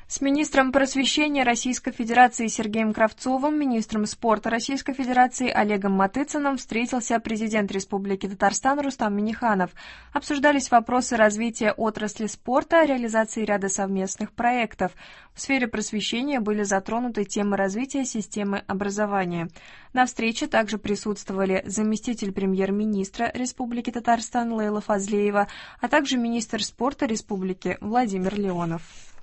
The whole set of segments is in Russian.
С министром просвещения Российской Федерации Сергеем Кравцовым, министром спорта Российской Федерации Олегом Матыцыным встретился президент Республики Татарстан Рустам Минниханов. Обсуждались вопросы развития отрасли спорта, реализации ряда совместных проектов. В сфере просвещения были затронуты темы развития системы образования. На встрече также присутствовали заместитель премьер-министра Республики Татарстан Лейла Фазлеева, а также министр спорта Республики Владимир Леонов.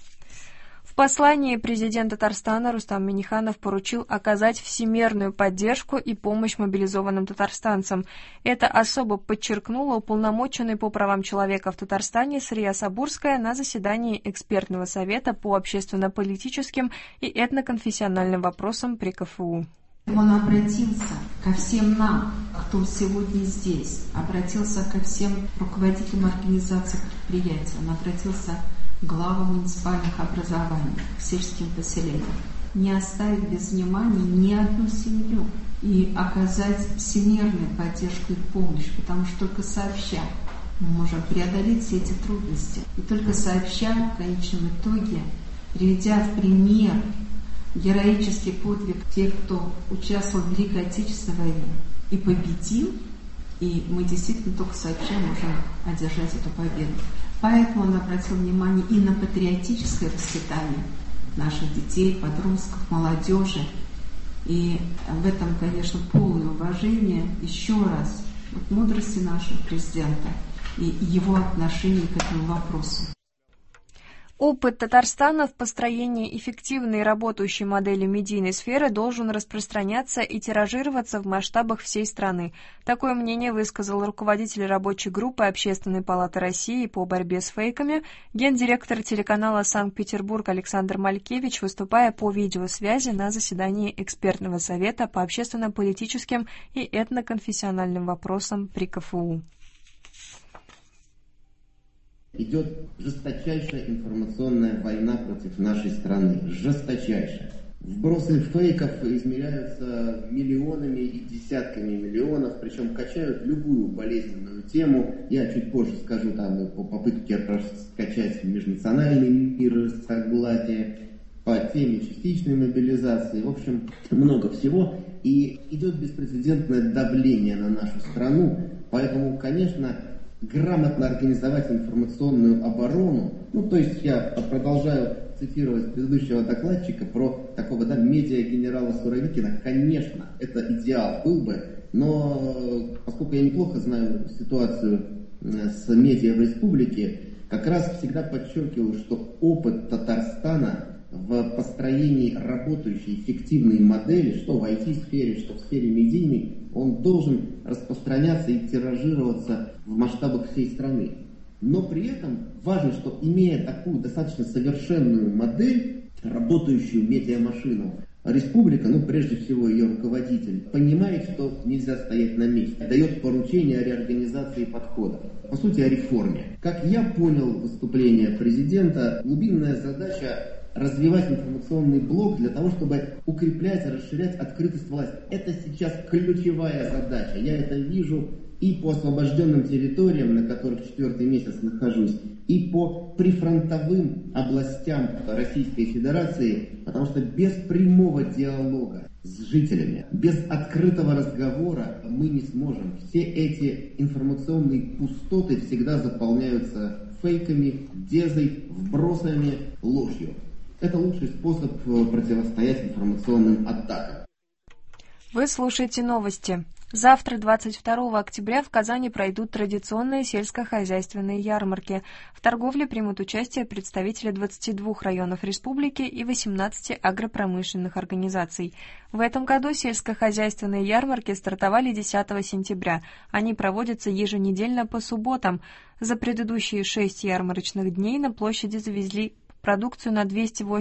В послании президент Татарстана Рустам Минниханов поручил оказать всемерную поддержку и помощь мобилизованным татарстанцам. Это особо подчеркнула уполномоченный по правам человека в Татарстане Срия Сабурская на заседании экспертного совета по общественно-политическим и этноконфессиональным вопросам при КФУ. Он обратился ко всем нам, кто сегодня здесь, обратился ко всем руководителям организаций предприятий, он обратился к главам муниципальных образований, к сельским поселениям, не оставить без внимания ни одну семью и оказать всемирную поддержку и помощь, потому что только сообща мы можем преодолеть все эти трудности. И только сообща, в конечном итоге, приведя в пример героический подвиг тех, кто участвовал в Великой Отечественной войне и победил, и мы действительно только сообща можем одержать эту победу. Поэтому он обратил внимание и на патриотическое воспитание наших детей, подростков, молодежи. И в этом, конечно, полное уважение еще раз к мудрости нашего президента и его отношение к этому вопросу. Опыт Татарстана в построении эффективной и работающей модели медийной сферы должен распространяться и тиражироваться в масштабах всей страны. Такое мнение высказал руководитель рабочей группы Общественной палаты России по борьбе с фейками, гендиректор телеканала «Санкт-Петербург» Александр Малькевич, выступая по видеосвязи на заседании экспертного совета по общественно-политическим и этноконфессиональным вопросам при КФУ. Идет жесточайшая информационная война против нашей страны. Жесточайшая. Вбросы фейков измеряются миллионами и десятками миллионов, причем качают любую болезненную тему. Я чуть позже скажу там по попытке раскачать межнациональный мир, согласие, по теме частичной мобилизации. В общем, много всего. И идет беспрецедентное давление на нашу страну. Поэтому, конечно, грамотно организовать информационную оборону, то есть я продолжаю цитировать предыдущего докладчика про такого медиа-генерала Суровикина, конечно, это идеал был бы, но поскольку я неплохо знаю ситуацию с медиа в республике, как раз всегда подчеркиваю, что опыт Татарстана в построении работающей эффективной модели, что в IT-сфере, что в сфере медийной, он должен распространяться и тиражироваться в масштабах всей страны. Но при этом важно, что имея такую достаточно совершенную модель, работающую медиамашину, республика, прежде всего ее руководитель, понимает, что нельзя стоять на месте, дает поручение о реорганизации подхода, по сути о реформе. Как я понял выступление президента, глубинная задача развивать информационный блок для того, чтобы укреплять и расширять открытость власти. Это сейчас ключевая задача. Я это вижу и по освобожденным территориям, на которых 4-й месяц нахожусь, и по прифронтовым областям Российской Федерации, потому что без прямого диалога с жителями, без открытого разговора мы не сможем. Все эти информационные пустоты всегда заполняются фейками, дезой, вбросами, ложью. Это лучший способ противостоять информационным атакам. Вы слушаете новости. Завтра, 22 октября, в Казани пройдут традиционные сельскохозяйственные ярмарки. В торговле примут участие представители 22 районов республики и 18 агропромышленных организаций. В этом году сельскохозяйственные ярмарки стартовали 10 сентября. Они проводятся еженедельно по субботам. За предыдущие 6 ярмарочных дней на площади завезли продукцию на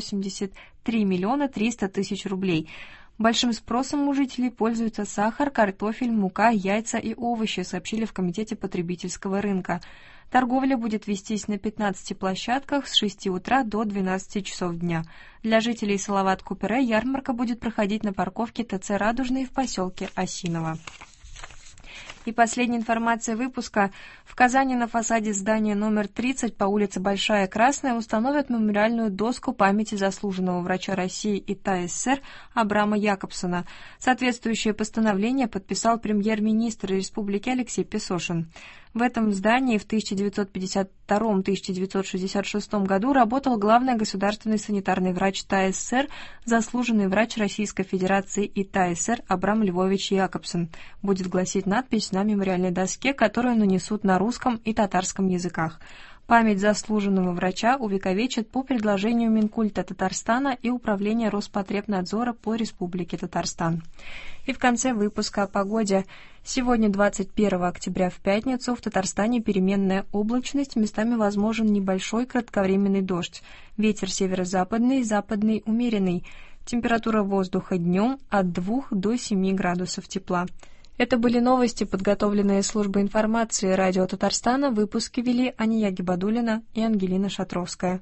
283 миллиона 300 тысяч рублей. Большим спросом у жителей пользуются сахар, картофель, мука, яйца и овощи, сообщили в Комитете потребительского рынка. Торговля будет вестись на 15 площадках с 6 утра до 12 часов дня. Для жителей Салават-Купере ярмарка будет проходить на парковке ТЦ «Радужный» в поселке Осиново. И последняя информация выпуска. В Казани на фасаде здания номер 30 по улице Большая Красная установят мемориальную доску памяти заслуженного врача России и ТАССР Абрама Якобсона. Соответствующее постановление подписал премьер-министр Республики Алексей Песошин. В этом здании в 1952-1966 году работал главный государственный санитарный врач ТАССР, заслуженный врач Российской Федерации и ТАССР Абрам Львович Якобсон, будет гласить надпись на мемориальной доске, которую нанесут на русском и татарском языках. Память заслуженного врача увековечат по предложению Минкульта Татарстана и Управления Роспотребнадзора по Республике Татарстан. И в конце выпуска о погоде. Сегодня, 21 октября, в пятницу, в Татарстане переменная облачность, местами возможен небольшой кратковременный дождь. Ветер северо-западный, западный умеренный. Температура воздуха днем от 2 до 7 градусов тепла. Это были новости, подготовленные службой информации радио Татарстана. Выпуски вели Ания Гибадуллина и Ангелина Шатровская.